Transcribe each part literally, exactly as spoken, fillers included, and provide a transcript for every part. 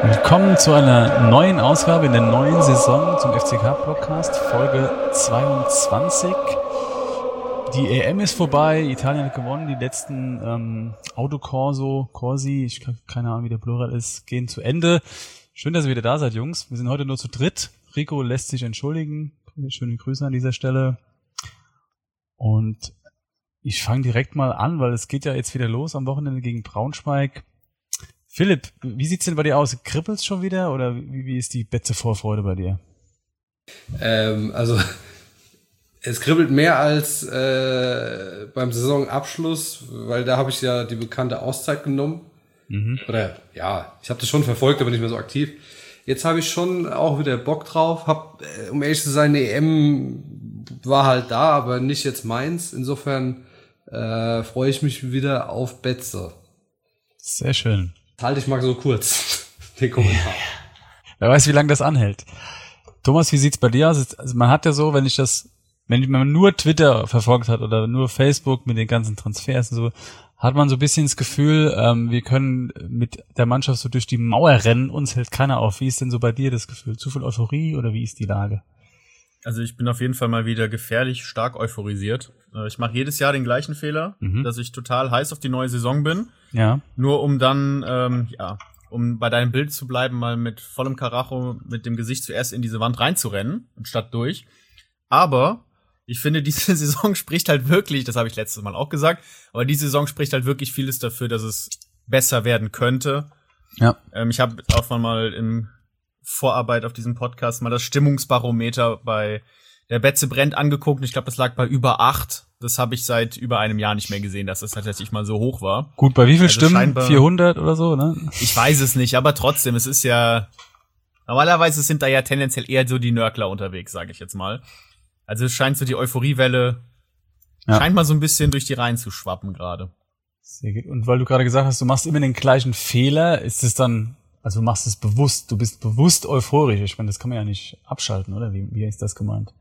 Willkommen zu einer neuen Ausgabe in der neuen Saison zum F C K-Podcast, Folge zweiundzwanzig. Die E M ist vorbei, Italien hat gewonnen, die letzten ähm, Autocorso, Corsi, ich habe keine Ahnung, wie der Plural ist, gehen zu Ende. Schön, dass ihr wieder da seid, Jungs. Wir sind heute nur zu dritt. Rico lässt sich entschuldigen. Schöne Grüße an dieser Stelle. Und ich fange direkt mal an, weil es geht ja jetzt wieder los am Wochenende gegen Braunschweig. Philipp, wie sieht's denn bei dir aus? Kribbelt's schon wieder oder wie, wie ist die Betze-Vorfreude bei dir? Ähm, also es kribbelt mehr als äh, beim Saisonabschluss, weil da habe ich ja die bekannte Auszeit genommen. Mhm. Oder ja, ich habe das schon verfolgt, aber nicht mehr so aktiv. Jetzt habe ich schon auch wieder Bock drauf. Hab, äh, um ehrlich zu sein, die E M war halt da, aber nicht jetzt meins. Insofern äh, freue ich mich wieder auf Betze. Sehr schön. Halte ich mal so kurz den Kommentar. Wer weiß, wie lange das anhält. Thomas, wie sieht's bei dir aus? Also man hat ja so, wenn ich das, wenn man nur Twitter verfolgt hat oder nur Facebook mit den ganzen Transfers und so, hat man so ein bisschen das Gefühl, ähm, wir können mit der Mannschaft so durch die Mauer rennen, uns hält keiner auf. Wie ist denn so bei dir das Gefühl? Zu viel Euphorie oder wie ist die Lage? Also ich bin auf jeden Fall mal wieder gefährlich stark euphorisiert. Ich mache jedes Jahr den gleichen Fehler, mhm. dass ich total heiß auf die neue Saison bin. Ja. Nur um dann, ähm, ja, um bei deinem Bild zu bleiben, mal mit vollem Karacho, mit dem Gesicht zuerst in diese Wand reinzurennen, anstatt durch. Aber ich finde, diese Saison spricht halt wirklich, das habe ich letztes Mal auch gesagt, aber diese Saison spricht halt wirklich vieles dafür, dass es besser werden könnte. Ja. Ähm, ich habe auch mal im Vorarbeit auf diesem Podcast mal das Stimmungsbarometer bei der Betze brennt angeguckt und ich glaube, das lag bei über acht. Das habe ich seit über einem Jahr nicht mehr gesehen, dass das tatsächlich mal so hoch war. Gut, bei wie viel also Stimmen? vierhundert oder so, ne? Ich weiß es nicht, aber trotzdem, es ist ja, normalerweise sind da ja tendenziell eher so die Nörgler unterwegs, sage ich jetzt mal. Also es scheint so die Euphoriewelle, ja. scheint mal so ein bisschen durch die Reihen zu schwappen gerade. Sehr gut. Und weil du gerade gesagt hast, du machst immer den gleichen Fehler, ist es dann, also du machst es bewusst, du bist bewusst euphorisch. Ich meine, das kann man ja nicht abschalten, oder? Wie, wie ist das gemeint?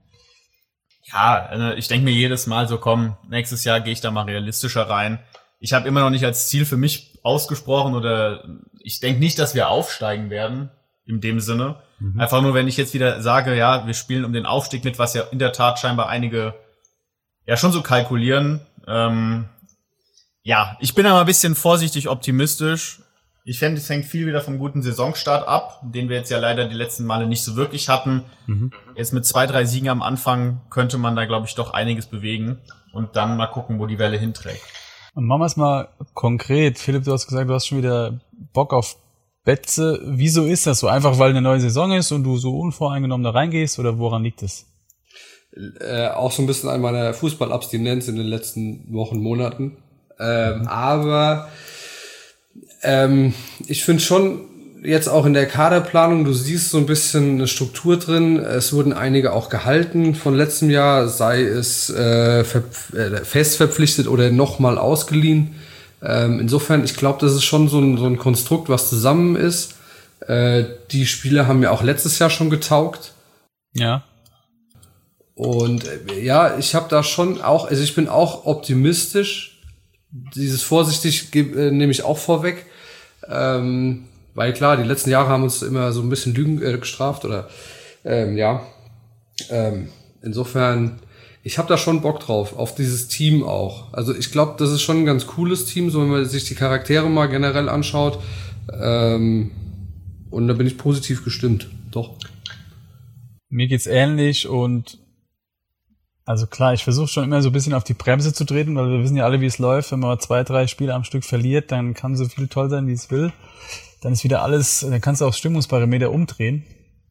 Ja, ich denke mir jedes Mal so, komm, nächstes Jahr gehe ich da mal realistischer rein. Ich habe immer noch nicht als Ziel für mich ausgesprochen oder ich denke nicht, dass wir aufsteigen werden, in dem Sinne. Mhm. Einfach nur, wenn ich jetzt wieder sage, ja, wir spielen um den Aufstieg mit, was ja in der Tat scheinbar einige ja schon so kalkulieren. Ähm, ja, ich bin aber ein bisschen vorsichtig optimistisch. Ich fände, es hängt viel wieder vom guten Saisonstart ab, den wir jetzt ja leider die letzten Male nicht so wirklich hatten. Mhm. Jetzt mit zwei, drei Siegen am Anfang könnte man da, glaube ich, doch einiges bewegen und dann mal gucken, wo die Welle hinträgt. Und machen wir es mal konkret. Philipp, du hast gesagt, du hast schon wieder Bock auf Betze. Wieso ist das so? Einfach, weil eine neue Saison ist und du so unvoreingenommen da reingehst oder woran liegt es? Äh, auch so ein bisschen an meiner Fußballabstinenz in den letzten Wochen, Monaten. Ähm, mhm. Aber Ähm, ich finde schon jetzt auch in der Kaderplanung, du siehst so ein bisschen eine Struktur drin. Es wurden einige auch gehalten von letztem Jahr, sei es äh, ver- äh, fest verpflichtet oder nochmal ausgeliehen. Ähm, insofern, ich glaube, das ist schon so ein, so ein Konstrukt, was zusammen ist. Äh, die Spieler haben ja auch letztes Jahr schon getaugt. Ja. Und äh, ja, ich habe da schon auch, also ich bin auch optimistisch. Dieses vorsichtig äh, nehme ich auch vorweg. Ähm, weil klar, die letzten Jahre haben uns immer so ein bisschen Lügen äh, gestraft oder ähm, ja. Ähm, insofern, ich habe da schon Bock drauf, auf dieses Team auch. Also ich glaube, das ist schon ein ganz cooles Team, so wenn man sich die Charaktere mal generell anschaut. Ähm, und da bin ich positiv gestimmt, doch. Mir geht's ähnlich und also klar, ich versuche schon immer so ein bisschen auf die Bremse zu treten, weil wir wissen ja alle, wie es läuft. Wenn man zwei, drei Spiele am Stück verliert, dann kann so viel toll sein, wie es will. Dann ist wieder alles, dann kannst du aufs Stimmungsparameter umdrehen.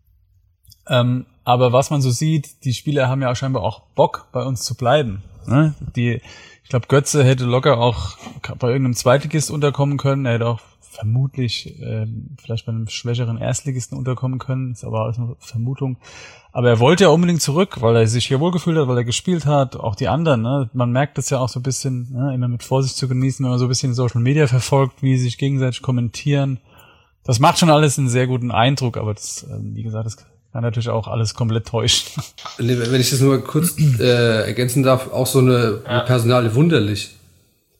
Ähm, aber was man so sieht, die Spieler haben ja auch scheinbar auch Bock, bei uns zu bleiben. Ne? Die, ich glaube, Götze hätte locker auch bei irgendeinem Zweitligist unterkommen können. Er hätte auch vermutlich äh, vielleicht bei einem schwächeren Erstligisten unterkommen können. Ist aber alles eine Vermutung. Aber er wollte ja unbedingt zurück, weil er sich hier wohlgefühlt hat, weil er gespielt hat. Auch die anderen, ne? Man merkt das ja auch so ein bisschen, ne? Immer mit Vorsicht zu genießen, wenn man so ein bisschen Social Media verfolgt, wie sie sich gegenseitig kommentieren. Das macht schon alles einen sehr guten Eindruck, aber das, wie gesagt, das kann natürlich auch alles komplett täuschen. Wenn ich das nur kurz äh, ergänzen darf, auch so eine, eine Personale Wunderlich.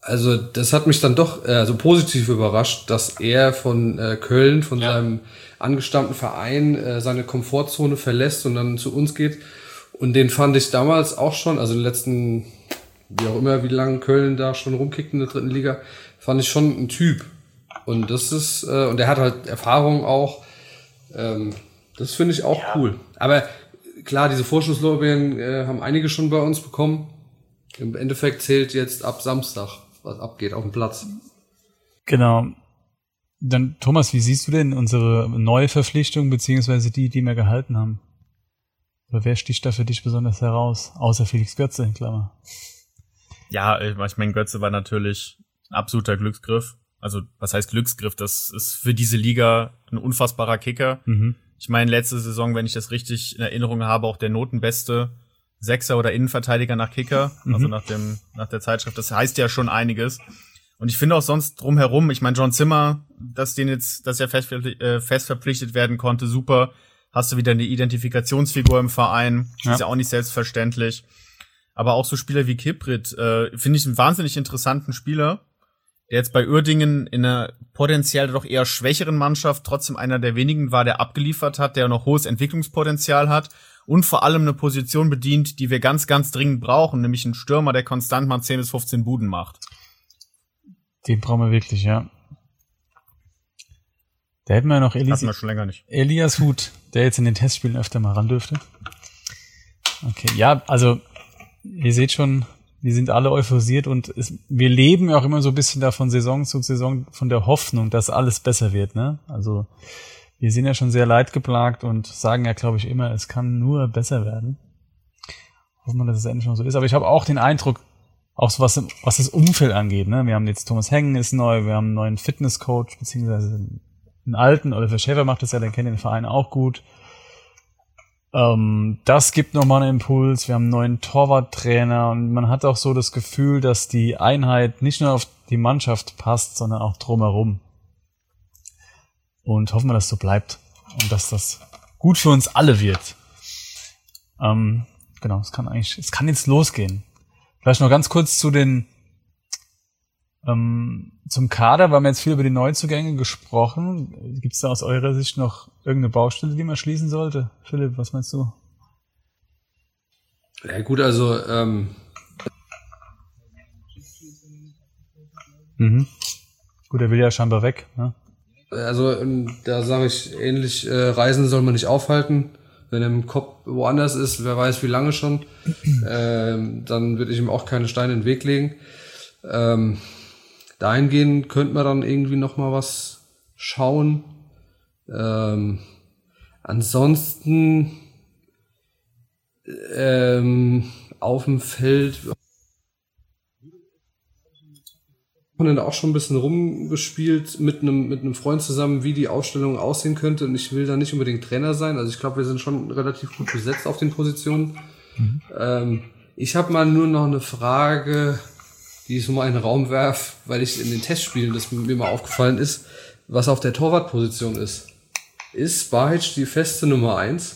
Also das hat mich dann doch äh, also positiv überrascht, dass er von äh, Köln, von ja. seinem angestammten Verein, äh, seine Komfortzone verlässt und dann zu uns geht. Und den fand ich damals auch schon, also in den letzten, wie auch immer, wie lange Köln da schon rumkickt in der dritten Liga, fand ich schon ein Typ. Und das ist, äh, und er hat halt Erfahrung auch. Ähm, das finde ich auch ja. cool. Aber klar, diese Vorschusslorbeeren äh, haben einige schon bei uns bekommen. Im Endeffekt zählt jetzt ab Samstag, was abgeht auf dem Platz. Genau. Dann, Thomas, wie siehst du denn unsere neue Verpflichtung, beziehungsweise die, die wir gehalten haben? Oder wer sticht da für dich besonders heraus? Außer Felix Götze, in Klammer. Ja, ich meine, Götze war natürlich ein absoluter Glücksgriff. Also, was heißt Glücksgriff? Das ist für diese Liga ein unfassbarer Kicker. Mhm. Ich meine, letzte Saison, wenn ich das richtig in Erinnerung habe, auch der notenbeste Sechser oder Innenverteidiger nach Kicker, mhm. also nach dem, nach der Zeitschrift. Das heißt ja schon einiges. Und ich finde auch sonst drumherum, ich meine, John Zimmer, dass den jetzt, dass er fest, äh, fest verpflichtet werden konnte, super. Hast du wieder eine Identifikationsfigur im Verein. Ja. Ist ja auch nicht selbstverständlich. Aber auch so Spieler wie Kiprit, äh, finde ich einen wahnsinnig interessanten Spieler, der jetzt bei Uerdingen in einer potenziell doch eher schwächeren Mannschaft trotzdem einer der wenigen war, der abgeliefert hat, der noch hohes Entwicklungspotenzial hat und vor allem eine Position bedient, die wir ganz, ganz dringend brauchen, nämlich einen Stürmer, der konstant mal zehn bis fünfzehn Buden macht. Den brauchen wir wirklich, ja. Da hätten wir noch Elis- Hatten wir schon länger nicht. Elias Huth, der jetzt in den Testspielen öfter mal ran dürfte. Okay, ja, also ihr seht schon, wir sind alle euphorisiert und es, wir leben ja auch immer so ein bisschen davon Saison zu Saison von der Hoffnung, dass alles besser wird, ne? Also wir sind ja schon sehr leidgeplagt und sagen ja, glaube ich, immer, es kann nur besser werden. Hoffen wir, dass es endlich noch so ist. Aber ich habe auch den Eindruck, auch so was, was das Umfeld angeht, ne? Wir haben jetzt Thomas Hengen ist neu, wir haben einen neuen Fitnesscoach, beziehungsweise einen alten, Oliver Schäfer macht das ja, der kennt den Verein auch gut. Ähm, das gibt nochmal einen Impuls. Wir haben einen neuen Torwarttrainer und man hat auch so das Gefühl, dass die Einheit nicht nur auf die Mannschaft passt, sondern auch drumherum. Und hoffen wir, dass es so bleibt und dass das gut für uns alle wird. Ähm, genau, es kann eigentlich, es kann jetzt losgehen. Vielleicht noch ganz kurz zu den ähm, zum Kader, wir haben jetzt viel über die Neuzugänge gesprochen. Gibt es da aus eurer Sicht noch irgendeine Baustelle, die man schließen sollte? Philipp, was meinst du? Ja gut, also ähm mhm. Gut, er will ja scheinbar weg, ne? Also da sage ich ähnlich, äh, Reisen soll man nicht aufhalten. Wenn er im Kopf woanders ist, wer weiß wie lange schon, ähm, dann würde ich ihm auch keine Steine in den Weg legen. Ähm, dahingehend könnte man dann irgendwie noch mal was schauen. Ähm, ansonsten ähm, auf dem Feld haben auch schon ein bisschen rumgespielt mit einem mit einem Freund zusammen, wie die Aufstellung aussehen könnte. Und ich will da nicht unbedingt Trainer sein. Also ich glaube, wir sind schon relativ gut besetzt auf den Positionen. Mhm. Ähm, ich habe mal nur noch eine Frage, die ich so mal in den Raum werfe, weil ich in den Testspielen, das mir mal aufgefallen ist, was auf der Torwartposition ist. Ist Bahic die feste Nummer eins?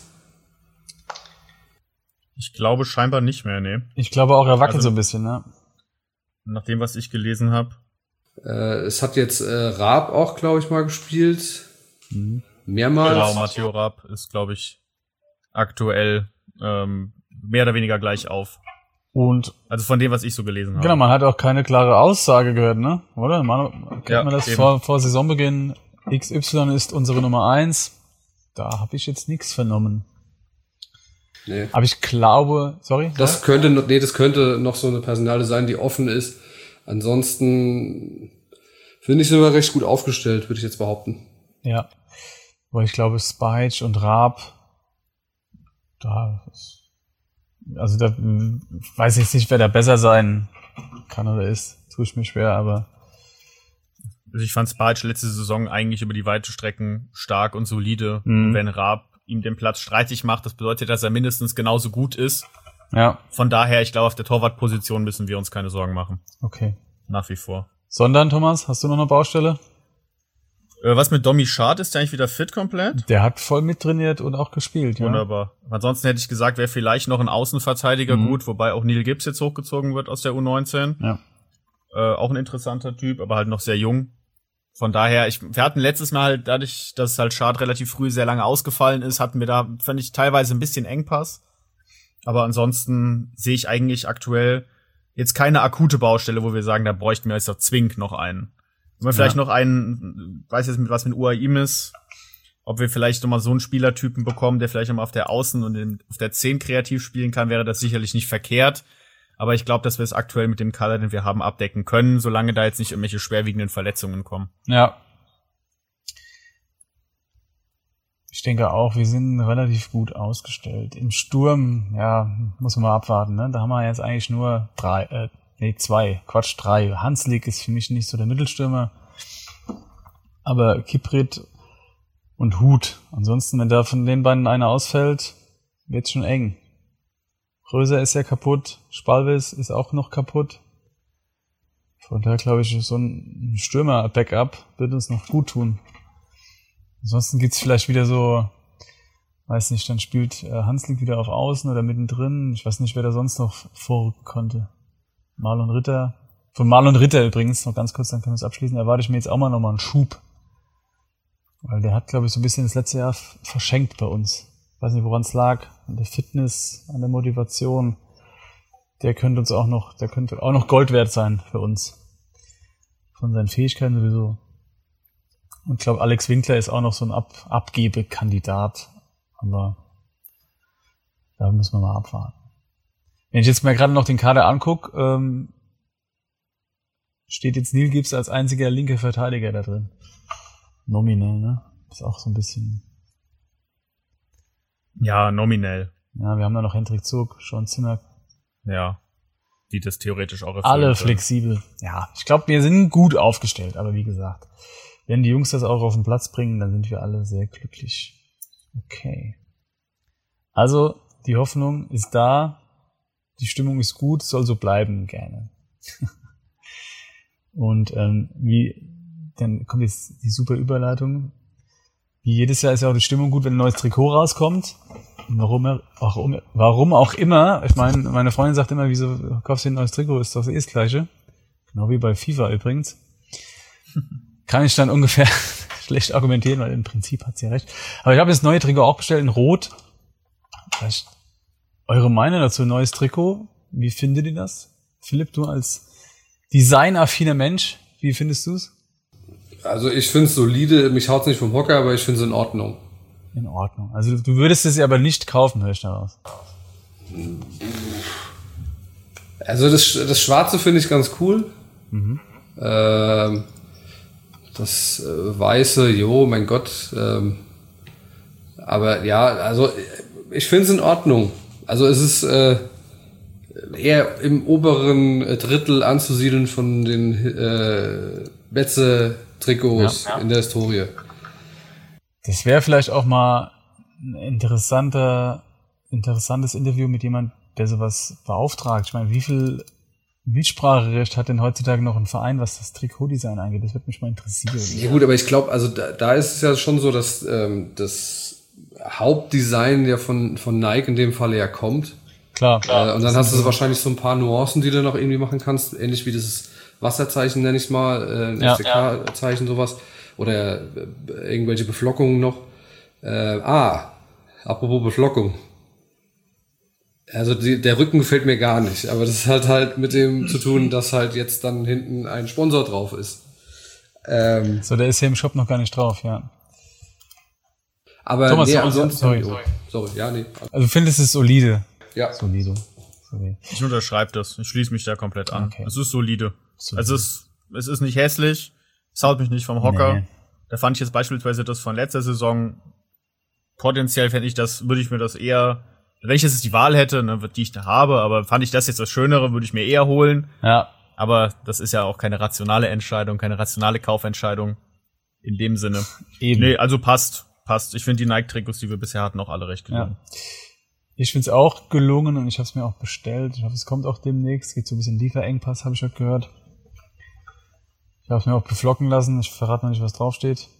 Ich glaube scheinbar nicht mehr, nee. Ich glaube auch, er wackelt also, so ein bisschen, ne? Nach dem, was ich gelesen habe. Äh, es hat jetzt äh, Raab auch, glaube ich, mal gespielt. Mhm. Mehrmals. Genau, Matteo Raab ist, glaube ich, aktuell ähm, mehr oder weniger gleich auf. Und also von dem, was ich so gelesen habe. Genau, man hat auch keine klare Aussage gehört, ne? Oder? Man, kennt ja, man das vor, vor Saisonbeginn? X Y ist unsere Nummer eins. Da habe ich jetzt nichts vernommen. Nee. Aber ich glaube, sorry? Das ja? könnte, nee, das könnte noch so eine Personale sein, die offen ist. Ansonsten finde ich, sind wir recht gut aufgestellt, würde ich jetzt behaupten. Ja. Aber ich glaube, Spajic und Raab, da, also da weiß ich jetzt nicht, wer da besser sein kann oder ist. Tue ich mir schwer, aber. Also ich fand Spajic letzte Saison eigentlich über die weite Strecken stark und solide. Mhm. Und wenn Raab ihm den Platz streitig macht, das bedeutet, dass er mindestens genauso gut ist. Ja. Von daher, ich glaube, auf der Torwartposition müssen wir uns keine Sorgen machen. Okay. Nach wie vor. Sondern, Thomas, hast du noch eine Baustelle? Äh, was mit Domi Schad? Ist der eigentlich wieder fit komplett? Der hat voll mittrainiert und auch gespielt, ja. Wunderbar. Ansonsten hätte ich gesagt, wäre vielleicht noch ein Außenverteidiger mhm. gut, wobei auch Neil Gibbs jetzt hochgezogen wird aus der U neunzehn. Ja. Äh, auch ein interessanter Typ, aber halt noch sehr jung. Von daher, ich, wir hatten letztes Mal halt, dadurch, dass halt Schad relativ früh sehr lange ausgefallen ist, hatten wir da, fand ich, teilweise ein bisschen Engpass. Aber ansonsten sehe ich eigentlich aktuell jetzt keine akute Baustelle, wo wir sagen, da bräuchten wir jetzt doch zwingend noch einen. Wenn wir vielleicht ja. noch einen, weiß jetzt mit was mit U A I M ist, ob wir vielleicht noch mal so einen Spielertypen bekommen, der vielleicht noch mal auf der Außen und in, auf der zehn kreativ spielen kann, wäre das sicherlich nicht verkehrt. Aber ich glaube, dass wir es aktuell mit dem Kader, den wir haben, abdecken können, solange da jetzt nicht irgendwelche schwerwiegenden Verletzungen kommen. Ja. Ich denke auch, wir sind relativ gut ausgestellt. Im Sturm, ja, muss man mal abwarten, ne? Da haben wir jetzt eigentlich nur drei, äh, nee, zwei, Quatsch, drei. Hanslik ist für mich nicht so der Mittelstürmer. Aber Kiprit und Hut. Ansonsten, wenn da von den beiden einer ausfällt, wird's schon eng. Röser ist ja kaputt, Spalvis ist auch noch kaputt. Von daher glaube ich, so ein Stürmer-Backup wird uns noch gut tun. Ansonsten gibt's vielleicht wieder so, weiß nicht, dann spielt äh, Hanslik wieder auf Außen oder mittendrin. Ich weiß nicht, wer da sonst noch vorrücken konnte. Marlon Ritter. Von Marlon Ritter übrigens, noch ganz kurz, dann können wir es abschließen, erwarte ich mir jetzt auch mal nochmal einen Schub. Weil der hat, glaube ich, so ein bisschen das letzte Jahr f- verschenkt bei uns. Ich weiß nicht, woran es lag. An der Fitness, an der Motivation. Der könnte uns auch noch, der könnte auch noch Gold wert sein für uns. Von seinen Fähigkeiten sowieso. Und ich glaube, Alex Winkler ist auch noch so ein Ab- Abgebekandidat. Aber da müssen wir mal abwarten. Wenn ich jetzt mal gerade noch den Kader angucke, ähm, steht jetzt Neil Gibbs als einziger linker Verteidiger da drin. Nominell, ne? Ist auch so ein bisschen... Ja, nominell. Ja, wir haben da noch Hendrik Zug, Sean Zimmer. Ja, die das theoretisch auch erfüllen Alle können. flexibel. Ja, ich glaube, wir sind gut aufgestellt. Aber wie gesagt, wenn die Jungs das auch auf den Platz bringen, dann sind wir alle sehr glücklich. Okay. Also, die Hoffnung ist da. Die Stimmung ist gut, soll so bleiben, gerne. Und ähm, wie, dann kommt jetzt die super Überleitung. Wie jedes Jahr ist ja auch die Stimmung gut, wenn ein neues Trikot rauskommt. Warum, warum, warum auch immer. Ich meine, meine Freundin sagt immer, wieso kaufst du ein neues Trikot? Ist doch eh das Gleiche. Genau wie bei FIFA übrigens. Kann ich dann ungefähr schlecht argumentieren, weil im Prinzip hat sie ja recht. Aber ich habe das neue Trikot auch bestellt in Rot. Vielleicht eure Meinung dazu, neues Trikot. Wie findet ihr das? Philipp, du als designaffiner Mensch, wie findest du es? Also ich finde es solide, mich haut's nicht vom Hocker, aber ich finde es in Ordnung. In Ordnung. Also du würdest es ja aber nicht kaufen, höre ich daraus. Also das, das Schwarze finde ich ganz cool. Mhm. Ähm, das äh, Weiße, jo, mein Gott. Ähm, aber ja, also ich finde es in Ordnung. Also es ist äh, eher im oberen Drittel anzusiedeln von den äh, Betze-Trikots ja, ja. in der Historie. Das wäre vielleicht auch mal ein interessanter, interessantes Interview mit jemand, der sowas beauftragt. Ich meine, wie viel Mitspracherecht hat denn heutzutage noch ein Verein, was das Trikotdesign angeht? Das würde mich mal interessieren. Ja gut, aber ich glaube, also da, da ist es ja schon so, dass ähm, das Hauptdesign ja von von Nike in dem Falle ja kommt. Klar. klar. Äh, und dann hast du so wahrscheinlich so ein paar Nuancen, die du noch irgendwie machen kannst, ähnlich wie dieses Wasserzeichen, nenne ich es mal, äh, ein ja, F C K-Zeichen, ja. sowas. Oder äh, irgendwelche Beflockungen noch. Äh, ah, apropos Beflockung. Also die, der Rücken gefällt mir gar nicht, aber das hat halt mit dem zu tun, dass halt jetzt dann hinten ein Sponsor drauf ist. Ähm, so, der ist hier im Shop noch gar nicht drauf, ja. Aber Thomas, nee, sorry, ansonsten... sorry. Sorry. sorry, ja, nee. Also du findest es solide? Ja. Solide. Sorry. Ich unterschreibe das. Ich schließe mich da komplett an. Okay. Es ist solide. solide. Es ist, es ist nicht hässlich. Es haut mich nicht vom Hocker. Nee. Da fand ich jetzt beispielsweise das von letzter Saison, potenziell fände ich das, würde ich mir das eher, wenn ich jetzt die Wahl hätte, ne, die ich da habe, aber fand ich das jetzt das Schönere, würde ich mir eher holen. Ja. Aber das ist ja auch keine rationale Entscheidung, keine rationale Kaufentscheidung in dem Sinne. Eben. Nee, also passt, passt. Ich finde die Nike-Trikots, die wir bisher hatten, auch alle recht gelungen. Ja. Ich finde es auch gelungen und ich habe es mir auch bestellt. Ich hoffe, es kommt auch demnächst. Es gibt so ein bisschen Lieferengpass, habe ich heute gehört. Ich habe es mir auch beflocken lassen. Ich verrate noch nicht, was draufsteht.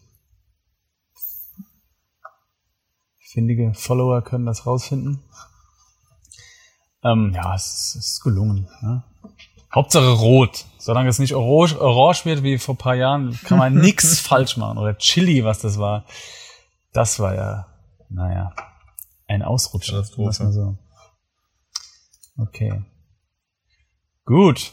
Findige Follower können das rausfinden. Ähm, ja, es, es ist gelungen. Ne? Hauptsache rot. Solange es nicht orange, orange wird wie vor ein paar Jahren, kann man nix falsch machen. Oder Chili, was das war. Das war ja, naja, ein Ausrutscher. Lass mal so. Okay. Gut.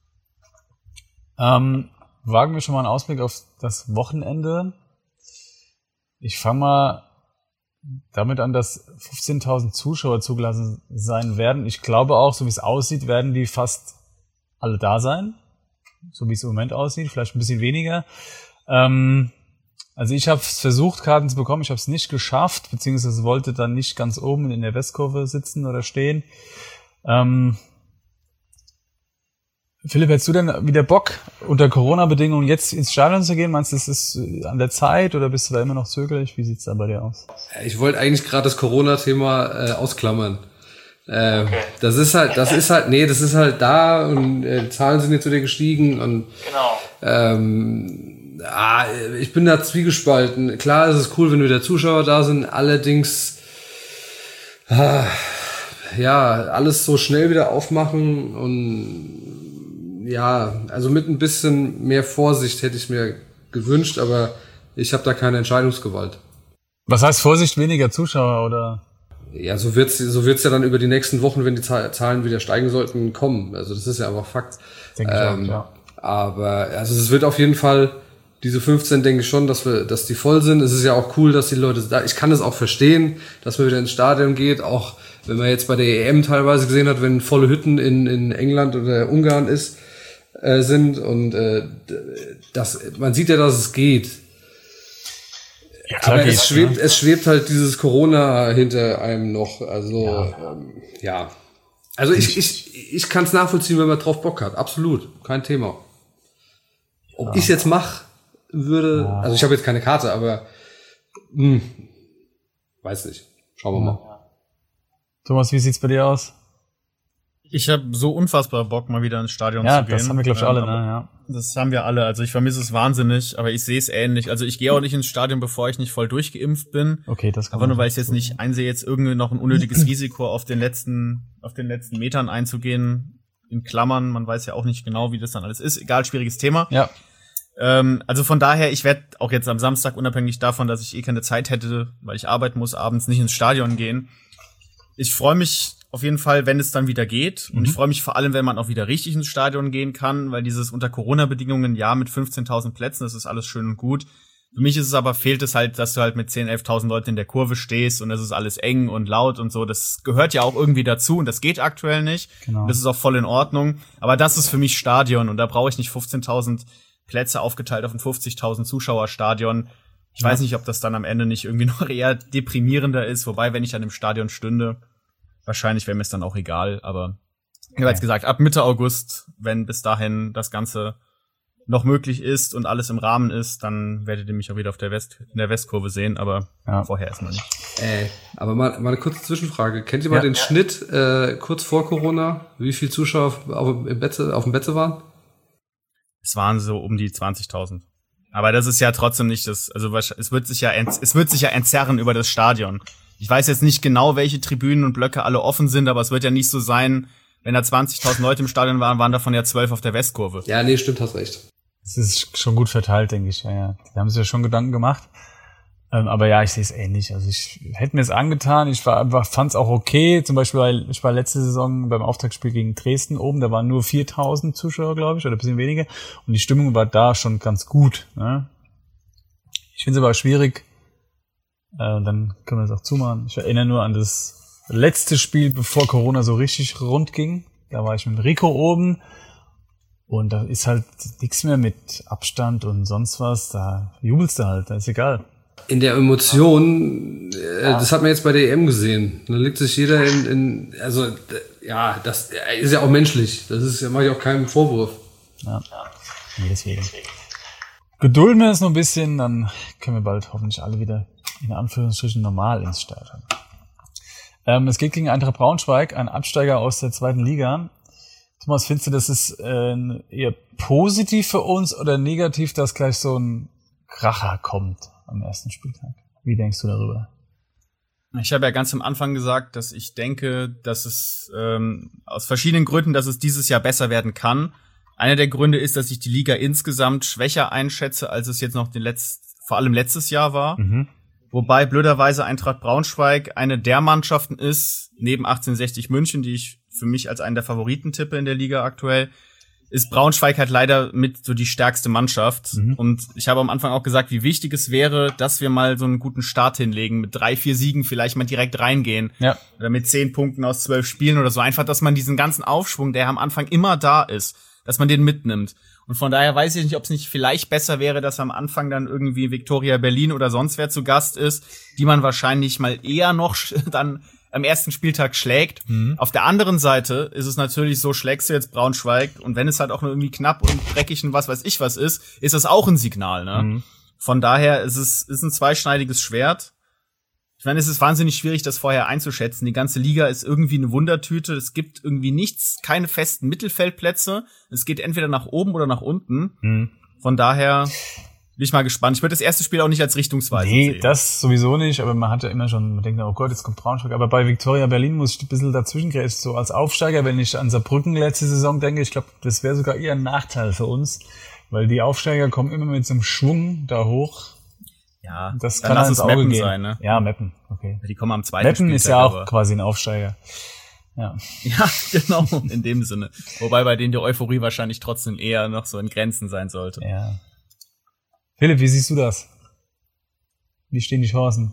Ähm, wagen wir schon mal einen Ausblick auf das Wochenende. Ich fange mal damit an, dass fünfzehntausend Zuschauer zugelassen sein werden. Ich glaube auch, so wie es aussieht, werden die fast alle da sein. So wie es im Moment aussieht, vielleicht ein bisschen weniger. Ähm, also ich habe es versucht, Karten zu bekommen. Ich habe es nicht geschafft, beziehungsweise wollte dann nicht ganz oben in der Westkurve sitzen oder stehen. Ähm, Philipp, hättest du denn wieder Bock, unter Corona-Bedingungen jetzt ins Stadion zu gehen? Meinst du, das ist an der Zeit oder bist du da immer noch zögerlich? Wie sieht's da bei dir aus? Ich wollte eigentlich gerade das Corona-Thema äh, ausklammern. Äh, okay. Das ist halt, das ist halt, nee, das ist halt da und äh, Zahlen sind jetzt wieder gestiegen und genau. ähm, ah, ich bin da zwiegespalten. Klar, es ist cool, wenn wieder Zuschauer da sind, allerdings ah, ja, alles so schnell wieder aufmachen und ja, also mit ein bisschen mehr Vorsicht hätte ich mir gewünscht, aber ich habe da keine Entscheidungsgewalt. Was heißt Vorsicht, weniger Zuschauer oder? Ja, so wird's, so wird's ja dann über die nächsten Wochen, wenn die Zahlen wieder steigen sollten, kommen. Also das ist ja einfach Fakt. Denke ähm, ich auch, ja. Aber also es wird auf jeden Fall diese fünfzehn, denke ich schon, dass wir, dass die voll sind. Es ist ja auch cool, dass die Leute da. Ich kann es auch verstehen, dass man wieder ins Stadion geht. Auch wenn man jetzt bei der E M teilweise gesehen hat, wenn volle Hütten in in England oder Ungarn ist äh, sind und äh, das, man sieht ja, dass es geht. Ja, klar aber geht's, es schwebt, ne? es schwebt halt dieses Corona hinter einem noch. Also ja, ähm, ja. Also ich ich ich kann es nachvollziehen, wenn man drauf Bock hat. Absolut, kein Thema. Ob ja. ich jetzt mache würde, ja. also ich habe jetzt keine Karte, aber hm, weiß nicht. Schauen wir ja. mal. Thomas, wie sieht's bei dir aus? Ich habe so unfassbar Bock, mal wieder ins Stadion ja, zu gehen. Ja, das haben wir, glaube ich, alle, ne? Ja. Das haben wir alle. Also ich vermisse es wahnsinnig, aber ich sehe es ähnlich. Also ich gehe auch nicht ins Stadion, bevor ich nicht voll durchgeimpft bin. Okay, das kann Aber nur weil ich jetzt nicht einsehe, jetzt irgendwie noch ein unnötiges Risiko auf den letzten, auf den letzten Metern einzugehen. In Klammern, man weiß ja auch nicht genau, wie das dann alles ist. Egal, schwieriges Thema. Ja. Ähm, also von daher, ich werde auch jetzt am Samstag, unabhängig davon, dass ich eh keine Zeit hätte, weil ich arbeiten muss, abends nicht ins Stadion gehen. Ich freue mich auf jeden Fall, wenn es dann wieder geht. Und mhm. ich freue mich vor allem, wenn man auch wieder richtig ins Stadion gehen kann, weil dieses unter Corona-Bedingungen, ja, mit fünfzehntausend Plätzen, das ist alles schön und gut. Für mich ist es aber, fehlt es halt, dass du halt mit zehn, elftausend Leuten in der Kurve stehst und es ist alles eng und laut und so. Das gehört ja auch irgendwie dazu und das geht aktuell nicht. Genau. Das ist auch voll in Ordnung. Aber das ist für mich Stadion und da brauche ich nicht fünfzehntausend Plätze aufgeteilt auf ein fünfzigtausend Zuschauer-Stadion. Ich ja. weiß nicht, ob das dann am Ende nicht irgendwie noch eher deprimierender ist. Wobei, wenn ich an dem Stadion stünde, wahrscheinlich wäre mir es dann auch egal, aber ich habe jetzt gesagt, ab Mitte August, wenn bis dahin das Ganze noch möglich ist und alles im Rahmen ist, dann werdet ihr mich auch wieder auf der West in der Westkurve sehen, aber ja. vorher erstmal nicht. Äh, aber mal, mal eine kurze Zwischenfrage. Kennt ihr mal ja. den ja. Schnitt äh, kurz vor Corona, wie viele Zuschauer auf, auf, im Betze, auf dem Betze waren? Es waren so um die zwanzigtausend. Aber das ist ja trotzdem nicht das, also es wird sich ja es wird sich ja entzerren über das Stadion. Ich weiß jetzt nicht genau, welche Tribünen und Blöcke alle offen sind, aber es wird ja nicht so sein, wenn da zwanzigtausend Leute im Stadion waren, waren davon ja zwölf auf der Westkurve. Ja, nee, stimmt, hast recht. Es ist schon gut verteilt, denke ich. Ja, ja. Die haben sich ja schon Gedanken gemacht. Ähm, aber ja, ich sehe es ähnlich. Also ich hätte mir es angetan. Ich war einfach, fand es auch okay. Zum Beispiel, weil ich war letzte Saison beim Auftaktspiel gegen Dresden oben. Da waren nur viertausend Zuschauer, glaube ich, oder ein bisschen weniger. Und die Stimmung war da schon ganz gut. Ne? Ich finde es aber schwierig. Äh, dann können wir es auch zumachen. Ich erinnere nur an das letzte Spiel, bevor Corona so richtig rund ging. Da war ich mit Rico oben. Und da ist halt nichts mehr mit Abstand und sonst was. Da jubelst du halt, da ist egal. In der Emotion, äh, das hat man jetzt bei der E M gesehen. Da liegt sich jeder in, in also äh, ja, das ist ja auch menschlich. Das ist ja, mache ich auch keinen Vorwurf. Ja, nee, deswegen. Gedulden wir es noch ein bisschen, dann können wir bald hoffentlich alle wieder in Anführungsstrichen normal ins Stadion. Ähm, es geht gegen Eintracht Braunschweig, ein Absteiger aus der zweiten Liga. Thomas, findest du, das ist äh, eher positiv für uns oder negativ, dass gleich so ein Kracher kommt am ersten Spieltag? Wie denkst du darüber? Ich habe ja ganz am Anfang gesagt, dass ich denke, dass es ähm, aus verschiedenen Gründen, dass es dieses Jahr besser werden kann. Einer der Gründe ist, dass ich die Liga insgesamt schwächer einschätze, als es jetzt noch den letzt, vor allem letztes Jahr war. Mhm. Wobei blöderweise Eintracht Braunschweig eine der Mannschaften ist, neben achtzehnhundertsechzig München, die ich für mich als einen der Favoriten tippe in der Liga aktuell, ist Braunschweig halt leider mit so die stärkste Mannschaft. Mhm. Und ich habe am Anfang auch gesagt, wie wichtig es wäre, dass wir mal so einen guten Start hinlegen, mit drei, vier Siegen vielleicht mal direkt reingehen. Ja. Oder mit zehn Punkten aus zwölf Spielen oder so. Einfach, dass man diesen ganzen Aufschwung, der am Anfang immer da ist, dass man den mitnimmt. Und von daher weiß ich nicht, ob es nicht vielleicht besser wäre, dass am Anfang dann irgendwie Viktoria Berlin oder sonst wer zu Gast ist, die man wahrscheinlich mal eher noch dann am ersten Spieltag schlägt. Mhm. Auf der anderen Seite ist es natürlich so, schlägst du jetzt Braunschweig und wenn es halt auch nur irgendwie knapp und dreckig und was weiß ich was ist, ist das auch ein Signal, ne? Mhm. Von daher ist es ist ein zweischneidiges Schwert. Ich meine, es ist wahnsinnig schwierig, das vorher einzuschätzen. Die ganze Liga ist irgendwie eine Wundertüte. Es gibt irgendwie nichts, keine festen Mittelfeldplätze. Es geht entweder nach oben oder nach unten. Mhm. Von daher bin ich mal gespannt. Ich würde das erste Spiel auch nicht als richtungsweisend nee, sehen. Nee, das sowieso nicht, aber man hat ja immer schon, man denkt, oh Gott, jetzt kommt Braunschweig. Aber bei Viktoria Berlin muss ich ein bisschen dazwischen grätschen, so als Aufsteiger, wenn ich an Saarbrücken letzte Saison denke, ich glaube, das wäre sogar eher ein Nachteil für uns, weil die Aufsteiger kommen immer mit so einem Schwung da hoch. Ja, das kann ins Auge gehen. Sein, ne? Ja, Meppen, okay. Die kommen am zweiten Meppen ist ja auch aber quasi ein Aufsteiger. Ja. Ja, genau, in dem Sinne. Wobei bei denen die Euphorie wahrscheinlich trotzdem eher noch so in Grenzen sein sollte. Ja. Philipp, wie siehst du das? Wie stehen die Chancen?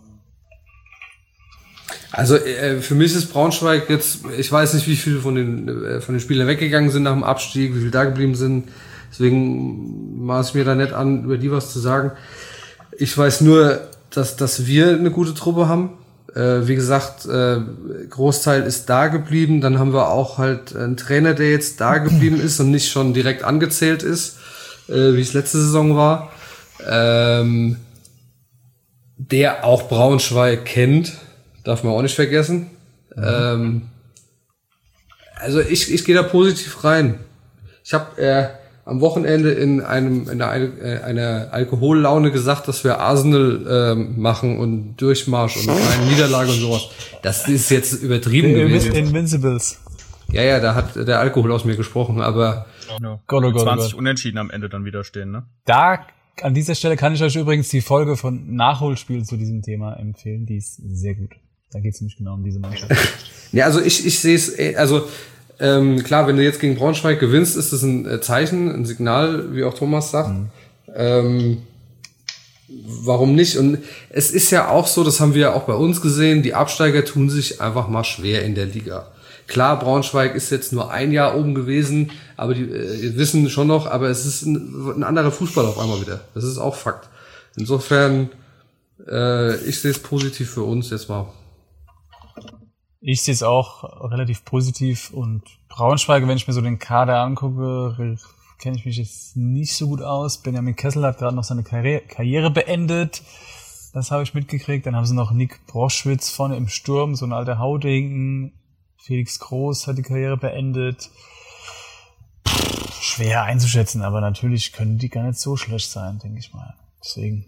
Also äh, für mich ist Braunschweig jetzt, ich weiß nicht, wie viele von den äh, von den Spielern weggegangen sind nach dem Abstieg, wie viele da geblieben sind. Deswegen maß ich mir da nicht an, über die was zu sagen. Ich weiß nur, dass dass wir eine gute Truppe haben. Äh, wie gesagt, äh, Großteil ist da geblieben. Dann haben wir auch halt einen Trainer, der jetzt da geblieben ist und nicht schon direkt angezählt ist, äh, wie es letzte Saison war. Ähm, der auch Braunschweig kennt, darf man auch nicht vergessen. Mhm. Ähm, also ich, ich gehe da positiv rein. Ich habe äh, am Wochenende in einem in einer, äh, einer Alkohollaune gesagt, dass wir Arsenal äh, machen und Durchmarsch und keine Niederlage und sowas. Das ist jetzt übertrieben The gewesen. Invincibles. Ja, ja, da hat der Alkohol aus mir gesprochen, aber no. Gott, oh Gott, zwanzig Gott. Unentschieden am Ende dann wieder stehen, ne? Da An dieser Stelle kann ich euch übrigens die Folge von Nachholspiel zu diesem Thema empfehlen. Die ist sehr gut. Da geht es nämlich genau um diese Mannschaft. Ja, also ich ich sehe es, also ähm, klar, wenn du jetzt gegen Braunschweig gewinnst, ist das ein Zeichen, ein Signal, wie auch Thomas sagt. Mhm. Ähm, warum nicht? Und es ist ja auch so, das haben wir ja auch bei uns gesehen, die Absteiger tun sich einfach mal schwer in der Liga. Klar, Braunschweig ist jetzt nur ein Jahr oben gewesen, aber die äh, wissen schon noch, aber es ist ein, ein anderer Fußball auf einmal wieder. Das ist auch Fakt. Insofern, äh, ich sehe es positiv für uns jetzt mal. Ich sehe es auch relativ positiv und Braunschweig, wenn ich mir so den Kader angucke, kenne ich mich jetzt nicht so gut aus. Benjamin Kessel hat gerade noch seine Karriere, Karriere beendet. Das habe ich mitgekriegt. Dann haben sie noch Nick Broschwitz vorne im Sturm, so ein alter Haudegen. Felix Groß hat die Karriere beendet. Pff, schwer einzuschätzen, aber natürlich können die gar nicht so schlecht sein, denke ich mal. Deswegen,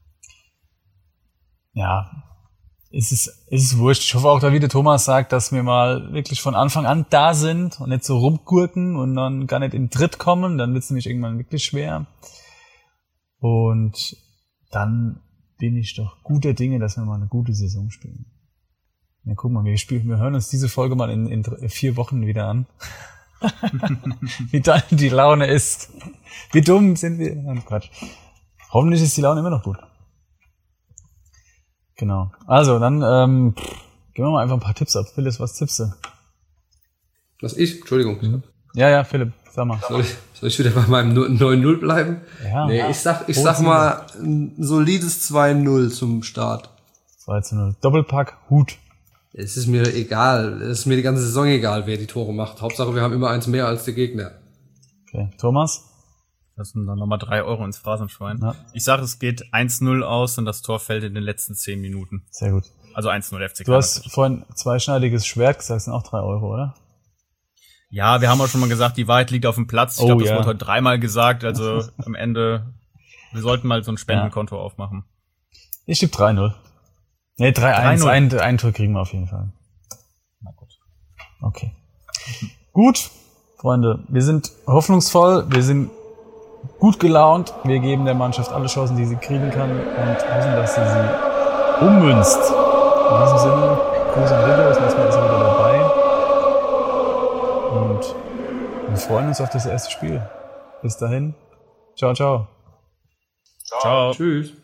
ja, ist es ist es wurscht. Ich hoffe auch, da wie der Thomas sagt, dass wir mal wirklich von Anfang an da sind und nicht so rumgurken und dann gar nicht in Tritt kommen. Dann wird es nämlich irgendwann wirklich schwer. Und dann bin ich doch guter Dinge, dass wir mal eine gute Saison spielen. Ja, guck mal, wir spielen, wir hören uns diese Folge mal in, in vier Wochen wieder an. Wie dann die Laune ist. Wie dumm sind wir? Nein, Quatsch. Hoffentlich ist die Laune immer noch gut. Genau. Also, dann ähm, geben wir mal einfach ein paar Tipps ab. Philipp, was tippst du? Was ich? Entschuldigung. Mhm. Ja, ja, Philipp, sag mal. Soll ich, soll ich wieder bei meinem neun null bleiben? Ja. Nee, ich sag, ich sag mal ein solides zwei null zum Start. zwei zu null. Doppelpack, Hut. Es ist mir egal. Es ist mir die ganze Saison egal, wer die Tore macht. Hauptsache, wir haben immer eins mehr als der Gegner. Okay. Thomas? Das sind dann nochmal drei Euro ins Phrasenschwein. Ja. Ich sage, es geht eins null aus und das Tor fällt in den letzten zehn Minuten. Sehr gut. Also eins null F C K. Du hast vorhin zweischneidiges Schwert gesagt, das sind auch drei Euro, oder? Ja, wir haben auch schon mal gesagt, die Wahrheit liegt auf dem Platz. Ich oh, glaube, das ja. wurde heute dreimal gesagt. Also am Ende, wir sollten mal so ein Spendenkonto ja. aufmachen. Ich tippe drei null. Nee, drei eins, ein, ein Tor kriegen wir auf jeden Fall. Na gut. Okay. Gut, Freunde, wir sind hoffnungsvoll, wir sind gut gelaunt, wir geben der Mannschaft alle Chancen, die sie kriegen kann und hoffen, dass sie sie ummünzt. In diesem Sinne, Gruß an Ritter, das nächste Mal ist er wieder dabei. Und wir freuen uns auf das erste Spiel. Bis dahin. Ciao, ciao. Ciao. Tschüss.